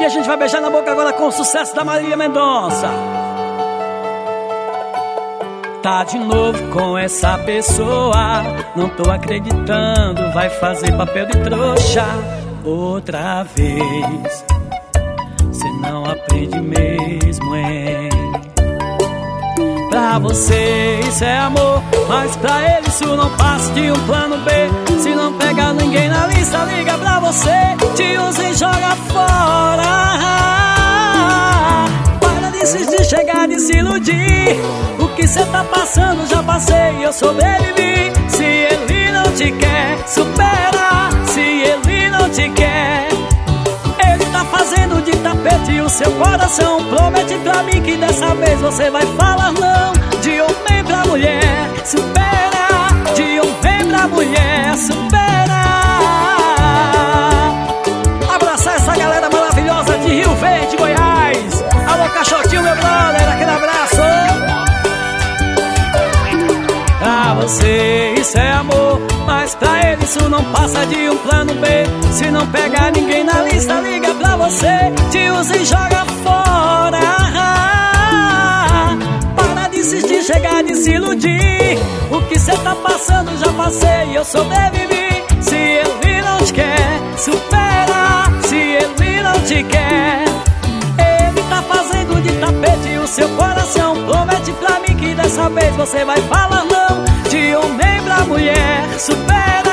E a gente vai beijar na boca agora com o sucesso da Marília Mendonça. Tá de novo com essa pessoa, não tô acreditando, vai fazer papel de trouxa outra vez. Cê não aprende mesmo, hein? Pra você isso é amor, mas pra ele isso não passa de um plano B. Se não pegar ninguém na lista, liga pra você, te usa e joga fora. Para de insistir, chegar de se iludir. O que cê tá passando já passei e eu sobrevivi. Se ele não te quer, supera. Se ele não te quer, ele tá fazendo de tapete o seu coração. Promete pra mim que dessa vez você vai falar não. De homem pra mulher, supera. De homem pra mulher, supera. Abraçar essa galera maravilhosa de Rio Verde, Goiás. Alô, Caixotinho, meu brother, aquele abraço. Pra você isso é amor, mas pra ele isso não passa de um plano B. Se não pegar ninguém na lista, liga pra você, te usa e joga fora. Para de insistir, chegar de se iludir. O que cê tá passando já passei e eu sobrevivi. Se ele não te quer, supera. Se ele não te quer, ele tá fazendo de tapete o seu coração. Promete pra mim que dessa vez você vai falar não. De homem pra mulher, supera.